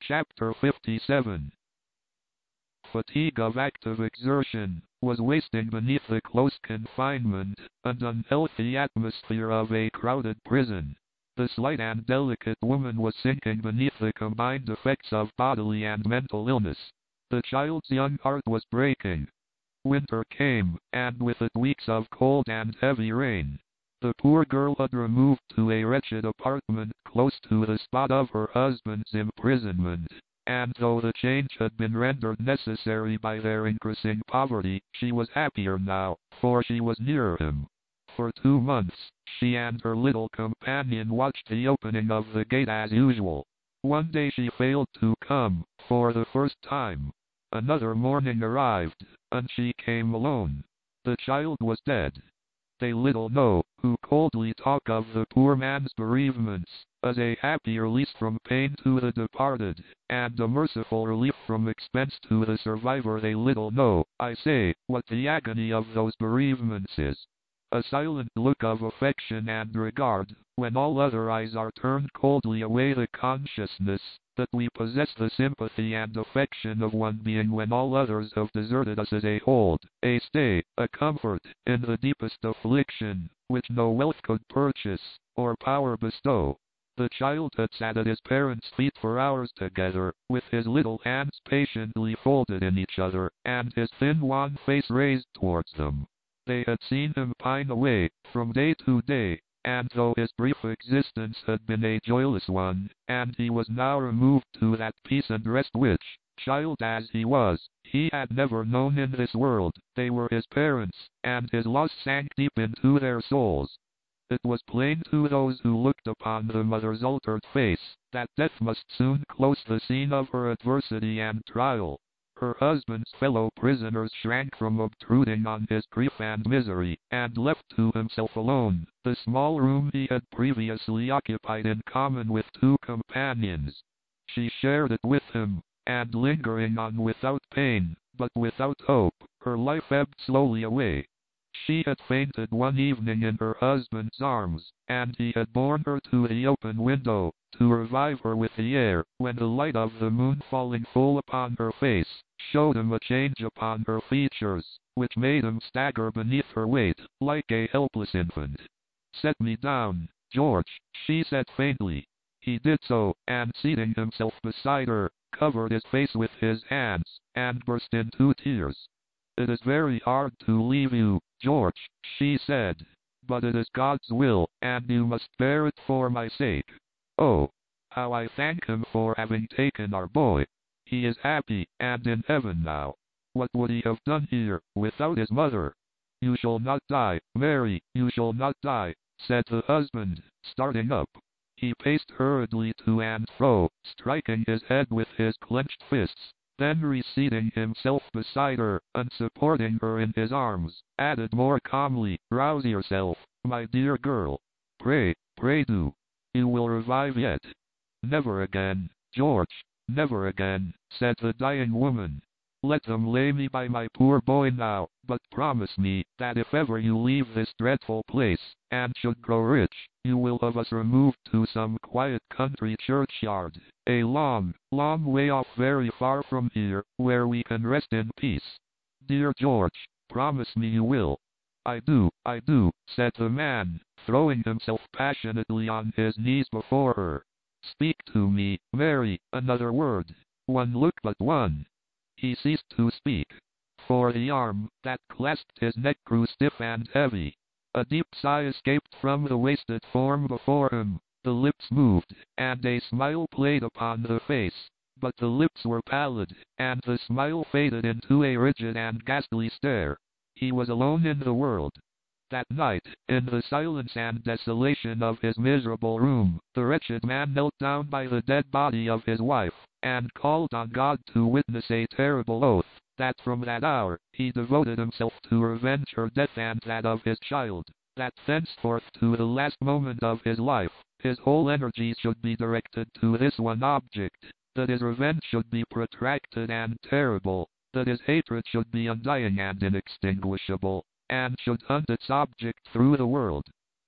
Chapter 57. Fatigue of active exertion was wasting beneath the close confinement and unhealthy atmosphere of a crowded prison. The slight and delicate woman was sinking beneath the combined effects of bodily and mental illness. The child's young heart was breaking. Winter came, and with it weeks of cold and heavy rain. The poor girl had removed to a wretched apartment close to the spot of her husband's imprisonment, and though the change had been rendered necessary by their increasing poverty, she was happier now, for she was nearer him. For 2 months, she and her little companion watched the opening of the gate as usual. One day she failed to come, for the first time. Another morning arrived, and she came alone. The child was dead. They little know, who coldly talk of the poor man's bereavements, as a happy release from pain to the departed, and a merciful relief from expense to the survivor. They little know, I say, what the agony of those bereavements is. A silent look of affection and regard, when all other eyes are turned coldly away. The consciousness that we possess the sympathy and affection of one being when all others have deserted us, is a hold, a stay, a comfort, in the deepest affliction, which no wealth could purchase, or power bestow. The child had sat at his parents' feet for hours together, with his little hands patiently folded in each other, and his thin wan face raised towards them. They had seen him pine away, from day to day, and though his brief existence had been a joyless one, and he was now removed to that peace and rest which, child as he was, he had never known in this world, they were his parents, and his loss sank deep into their souls. It was plain to those who looked upon the mother's altered face, that death must soon close the scene of her adversity and trial. Her husband's fellow prisoners shrank from obtruding on his grief and misery, and left to himself alone, the small room he had previously occupied in common with 2 companions. She shared it with him, and lingering on without pain, but without hope, her life ebbed slowly away. She had fainted one evening in her husband's arms, and he had borne her to the open window, to revive her with the air, when the light of the moon falling full upon her face, showed him a change upon her features, which made him stagger beneath her weight, like a helpless infant. "Set me down, George," she said faintly. He did so, and seating himself beside her, covered his face with his hands, and burst into tears. "It is very hard to leave you, George," she said, "but it is God's will, and you must bear it for my sake. Oh, how I thank Him for having taken our boy. He is happy, and in heaven now. What would he have done here, without his mother?" "You shall not die, Mary, you shall not die," said the husband, starting up. He paced hurriedly to and fro, striking his head with his clenched fists. Then reseating himself beside her, and supporting her in his arms, added more calmly, "Rouse yourself, my dear girl. Pray, pray do. You will revive yet." "Never again, George, never again," said the dying woman. "Let them lay me by my poor boy now, but promise me, that if ever you leave this dreadful place, and should grow rich, you will have us removed to some quiet country churchyard, a long, long way off, very far from here, where we can rest in peace. Dear George, promise me you will." I do," said the man, throwing himself passionately on his knees before her. "Speak to me, Mary, another word, one look but one." He ceased to speak, for the arm that clasped his neck grew stiff and heavy. A deep sigh escaped from the wasted form before him. The lips moved, and a smile played upon the face, but the lips were pallid, and the smile faded into a rigid and ghastly stare. He was alone in the world. That night, in the silence and desolation of his miserable room, the wretched man knelt down by the dead body of his wife, and called on God to witness a terrible oath, that from that hour, he devoted himself to revenge her death and that of his child, that thenceforth to the last moment of his life, his whole energies should be directed to this one object, that his revenge should be protracted and terrible, that his hatred should be undying and inextinguishable, and should hunt its object through the world.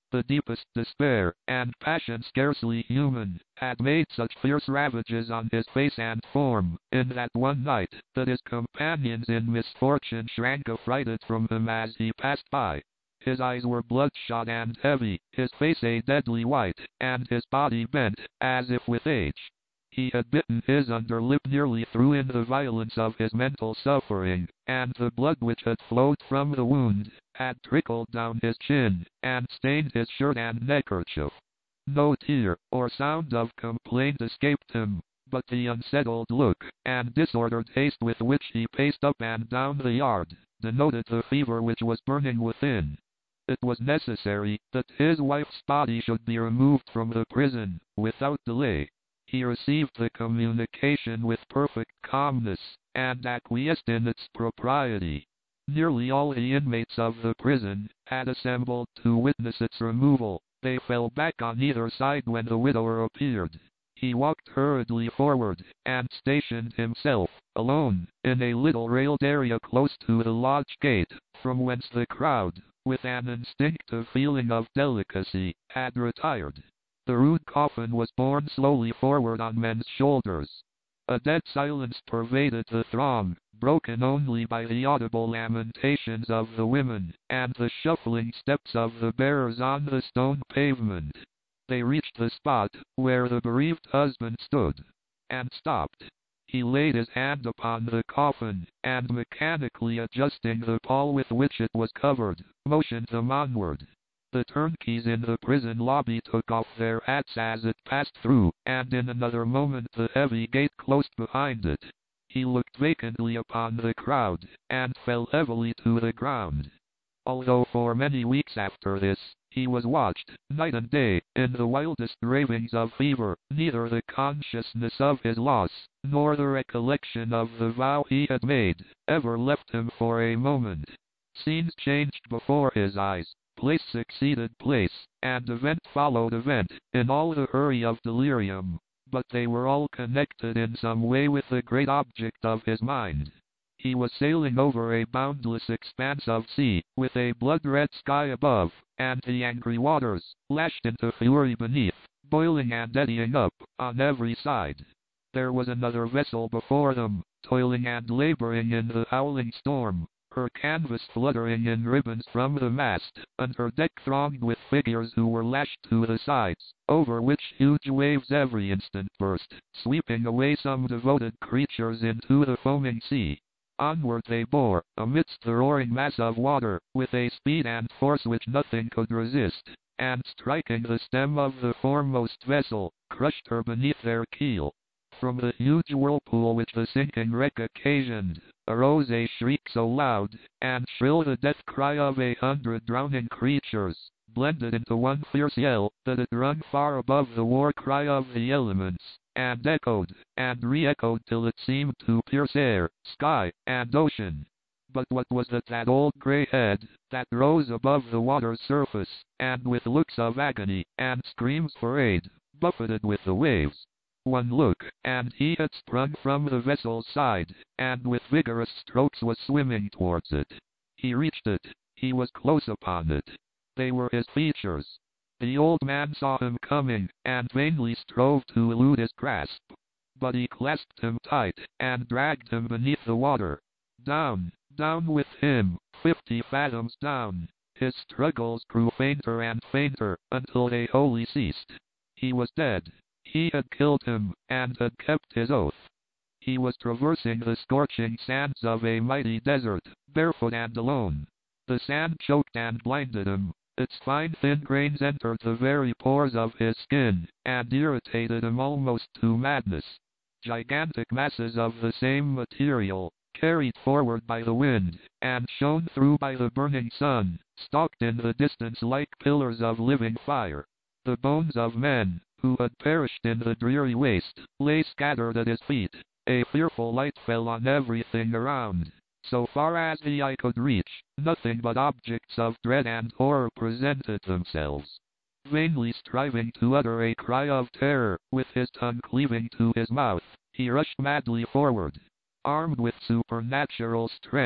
The deepest despair, and passion scarcely human, had made such fierce ravages on his face and form, in that one night, that his companions in misfortune shrank affrighted from him as he passed by. His eyes were bloodshot and heavy, his face a deadly white, and his body bent, as if with age. He had bitten his under lip nearly through in the violence of his mental suffering, and the blood which had flowed from the wound had trickled down his chin, and stained his shirt and neckerchief. No tear or sound of complaint escaped him, but the unsettled look and disordered haste with which he paced up and down the yard denoted the fever which was burning within. It was necessary that his wife's body should be removed from the prison without delay. He received the communication with perfect calmness, and acquiesced in its propriety. Nearly all the inmates of the prison had assembled to witness its removal. They fell back on either side when the widower appeared. He walked hurriedly forward, and stationed himself, alone, in a little railed area close to the lodge gate, from whence the crowd, with an instinctive feeling of delicacy, had retired. The rude coffin was borne slowly forward on men's shoulders. A dead silence pervaded the throng, broken only by the audible lamentations of the women, and the shuffling steps of the bearers on the stone pavement. They reached the spot where the bereaved husband stood, and stopped. He laid his hand upon the coffin, and mechanically adjusting the pall with which it was covered, motioned them onward. The turnkeys in the prison lobby took off their hats as it passed through, and in another moment the heavy gate closed behind it. He looked vacantly upon the crowd, and fell heavily to the ground. Although for many weeks after this, he was watched, night and day, in the wildest ravings of fever, neither the consciousness of his loss, nor the recollection of the vow he had made, ever left him for a moment. Scenes changed before his eyes. Place succeeded place, and event followed event, in all the hurry of delirium, but they were all connected in some way with the great object of his mind. He was sailing over a boundless expanse of sea, with a blood-red sky above, and the angry waters, lashed into fury beneath, boiling and eddying up, on every side. There was another vessel before them, toiling and laboring in the howling storm, her canvas fluttering in ribbons from the mast, and her deck thronged with figures who were lashed to the sides, over which huge waves every instant burst, sweeping away some devoted creatures into the foaming sea. Onward they bore, amidst the roaring mass of water, with a speed and force which nothing could resist, and striking the stem of the foremost vessel, crushed her beneath their keel. From the huge whirlpool which the sinking wreck occasioned, arose a shriek so loud and shrill, the death cry of 100 drowning creatures, blended into one fierce yell, that it rung far above the war cry of the elements, and echoed, and re-echoed till it seemed to pierce air, sky, and ocean. But what was it, that old grey head, that rose above the water's surface, and with looks of agony, and screams for aid, buffeted with the waves? One look, and he had sprung from the vessel's side, and with vigorous strokes was swimming towards it. He reached it. He was close upon it. They were his features. The old man saw him coming, and vainly strove to elude his grasp. But he clasped him tight, and dragged him beneath the water. Down, down with him, 50 fathoms down. His struggles grew fainter and fainter, until they wholly ceased. He was dead. He had killed him, and had kept his oath. He was traversing the scorching sands of a mighty desert, barefoot and alone. The sand choked and blinded him. Its fine thin grains entered the very pores of his skin, and irritated him almost to madness. Gigantic masses of the same material, carried forward by the wind, and shone through by the burning sun, stalked in the distance like pillars of living fire. The bones of men, who had perished in the dreary waste, lay scattered at his feet. A fearful light fell on everything around. So far as the eye could reach, nothing but objects of dread and horror presented themselves. Vainly striving to utter a cry of terror, with his tongue cleaving to his mouth, he rushed madly forward. Armed with supernatural strength,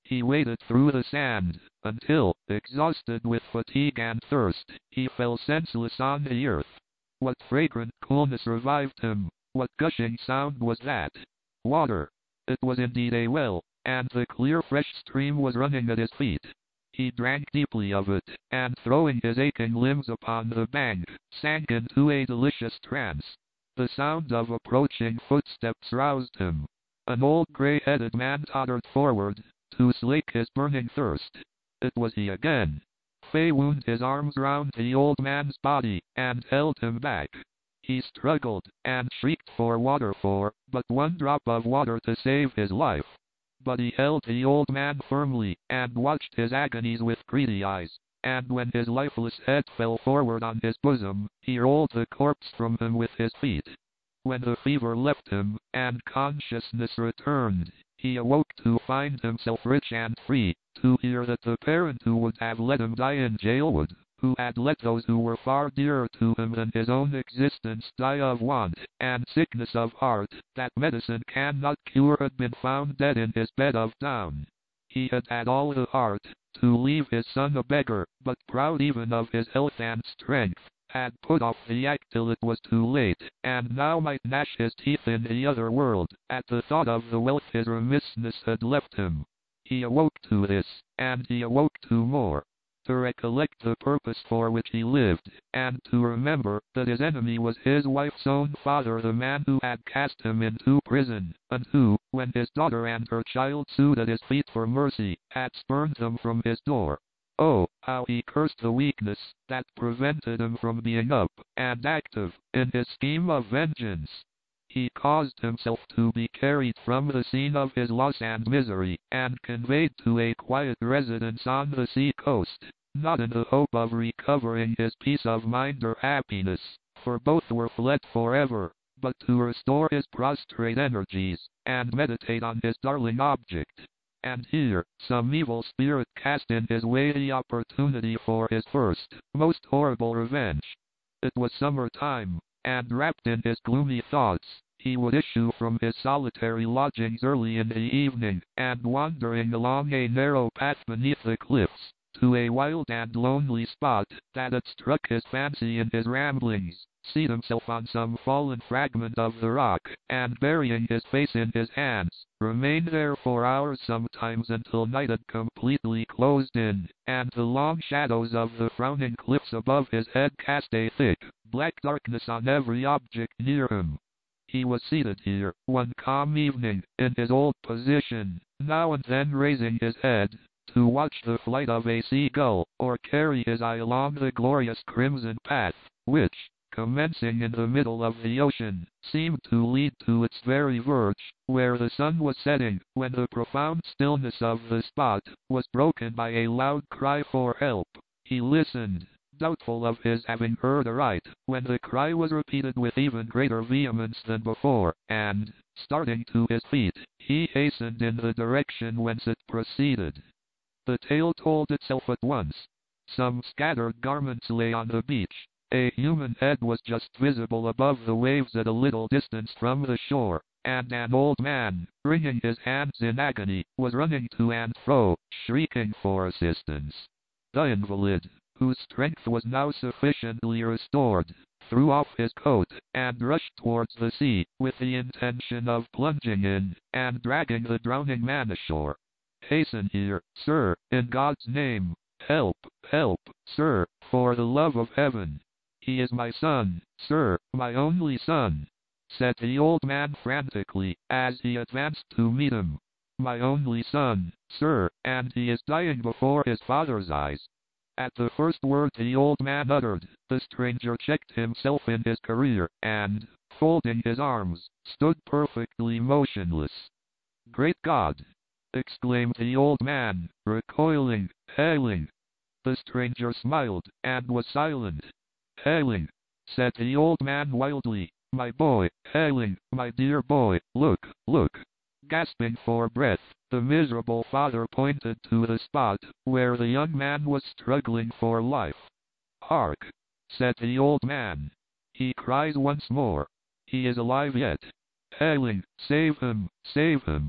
He waded through the sand, until, exhausted with fatigue and thirst, he fell senseless on the earth. What fragrant coolness revived him? What gushing sound was that? Water! It was indeed a well, and the clear fresh stream was running at his feet. He drank deeply of it, and throwing his aching limbs upon the bank, sank into a delicious trance. The sound of approaching footsteps roused him. An old gray-headed man tottered forward, to slake his burning thirst. It was he again. Fay wound his arms round the old man's body, and held him back. He struggled, and shrieked for water but one drop of water to save his life. But he held the old man firmly, and watched his agonies with greedy eyes, and when his lifeless head fell forward on his bosom, he rolled the corpse from him with his feet. When the fever left him, and consciousness returned, he awoke to find himself rich and free, to hear that the parent who would have let him die in jail would, who had let those who were far dearer to him than his own existence die of want and sickness of heart, that medicine cannot cure, had been found dead in his bed of down. He had had all the heart to leave his son a beggar, but proud even of his health and strength, had put off the act till it was too late, and now might gnash his teeth in the other world, at the thought of the wealth his remissness had left him. He awoke to this, and he awoke to more. To recollect the purpose for which he lived, and to remember that his enemy was his wife's own father, the man who had cast him into prison, and who, when his daughter and her child sued at his feet for mercy, had spurned them from his door. Oh, how he cursed the weakness that prevented him from being up and active in his scheme of vengeance. He caused himself to be carried from the scene of his loss and misery, and conveyed to a quiet residence on the sea coast, not in the hope of recovering his peace of mind or happiness, for both were fled forever, but to restore his prostrate energies, and meditate on his darling object. And here, some evil spirit cast in his way the opportunity for his first, most horrible revenge. It was summer time, and wrapped in his gloomy thoughts, he would issue from his solitary lodgings early in the evening, and wandering along a narrow path beneath the cliffs, to a wild and lonely spot that had struck his fancy in his ramblings, seat himself on some fallen fragment of the rock, and burying his face in his hands, remain there for hours, sometimes until night had completely closed in, and the long shadows of the frowning cliffs above his head cast a thick, black darkness on every object near him. He was seated here, one calm evening, in his old position, now and then raising his head, to watch the flight of a seagull, or carry his eye along the glorious crimson path, which, commencing in the middle of the ocean, seemed to lead to its very verge, where the sun was setting, when the profound stillness of the spot was broken by a loud cry for help. He listened, doubtful of his having heard aright, when the cry was repeated with even greater vehemence than before, and, starting to his feet, he hastened in the direction whence it proceeded. The tale told itself at once. Some scattered garments lay on the beach. A human head was just visible above the waves at a little distance from the shore, and an old man, wringing his hands in agony, was running to and fro, shrieking for assistance. The invalid, whose strength was now sufficiently restored, threw off his coat, and rushed towards the sea, with the intention of plunging in, and dragging the drowning man ashore. "Hasten here, sir, in God's name! Help, help, sir, for the love of heaven! He is my son, sir, my only son," said the old man frantically, as he advanced to meet him. "My only son, sir, and he is dying before his father's eyes." At the first word the old man uttered, the stranger checked himself in his career, and, folding his arms, stood perfectly motionless. "Great God!" exclaimed the old man, recoiling, "Hailing!" The stranger smiled, and was silent. "Hailing!" said the old man wildly. "My boy, Hailing, my dear boy, look, look!" Gasping for breath, the miserable father pointed to the spot where the young man was struggling for life. "Hark!" said the old man. "He cries once more. He is alive yet. Hailing, save him, save him!"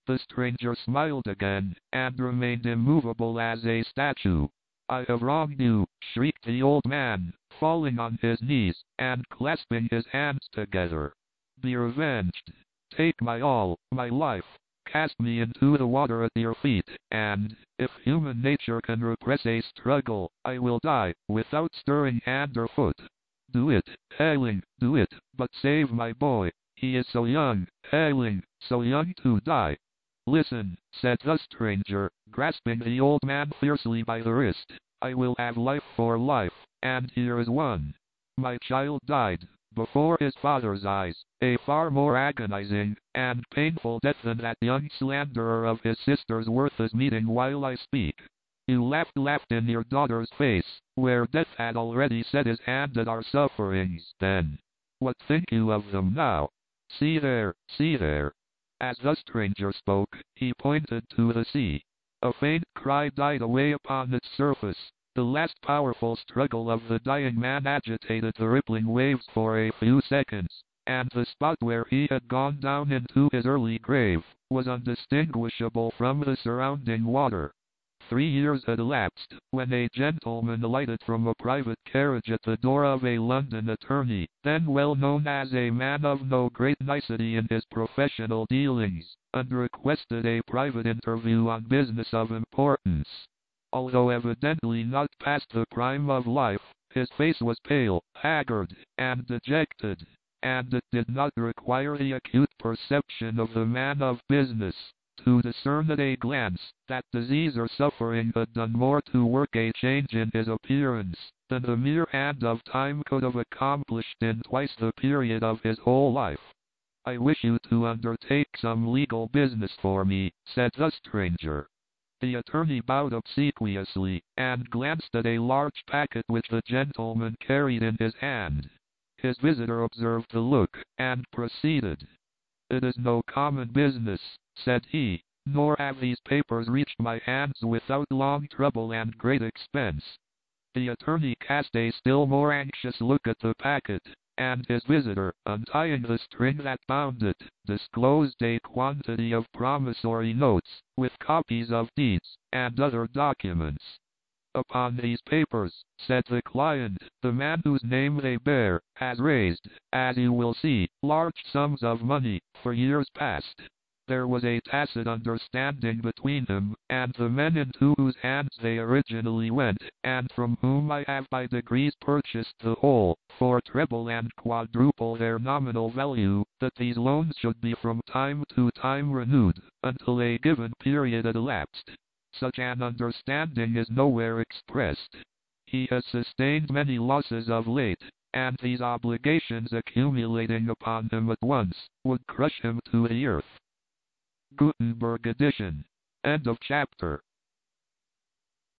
The stranger smiled again, and remained immovable as a statue. I have wronged you, shrieked the old man, falling on his knees, and clasping his hands together. Be revenged. Take my all, my life. Cast me into the water at your feet, and, if human nature can repress a struggle, I will die, without stirring hand or foot. Do it, Ailing, do it, but save my boy. He is so young, Ailing, so young to die. Listen, said the stranger, grasping the old man fiercely by the wrist. I will have life for life, and here is one. My child died, before his father's eyes, a far more agonizing and painful death than that young slanderer of his sister's worthless meeting while I speak. You laughed in your daughter's face, where death had already set his hand at our sufferings then. What think you of them now? See there, see there. As the stranger spoke, he pointed to the sea. A faint cry died away upon its surface. The last powerful struggle of the dying man agitated the rippling waves for a few seconds, and the spot where he had gone down into his early grave was undistinguishable from the surrounding water. 3 years had elapsed, when a gentleman alighted from a private carriage at the door of a London attorney, then well known as a man of no great nicety in his professional dealings, and requested a private interview on business of importance. Although evidently not past the prime of life, his face was pale, haggard, and dejected, and it did not require the acute perception of the man of business to discern at a glance that disease or suffering had done more to work a change in his appearance than the mere hand of time could have accomplished in twice the period of his whole life. I wish you to undertake some legal business for me, said the stranger. The attorney bowed obsequiously, and glanced at a large packet which the gentleman carried in his hand. His visitor observed the look, and proceeded. It is no common business, said he, nor have these papers reached my hands without long trouble and great expense. The attorney cast a still more anxious look at the packet, and his visitor, untying the string that bound it, disclosed a quantity of promissory notes, with copies of deeds, and other documents. Upon these papers, said the client, the man whose name they bear, has raised, as you will see, large sums of money, for years past. There was a tacit understanding between him and the men into whose hands they originally went, and from whom I have by degrees purchased the whole, for treble and quadruple their nominal value, that these loans should be from time to time renewed, until a given period had elapsed. Such an understanding is nowhere expressed. He has sustained many losses of late, and these obligations accumulating upon him at once, would crush him to the earth. Gutenberg edition. End of chapter.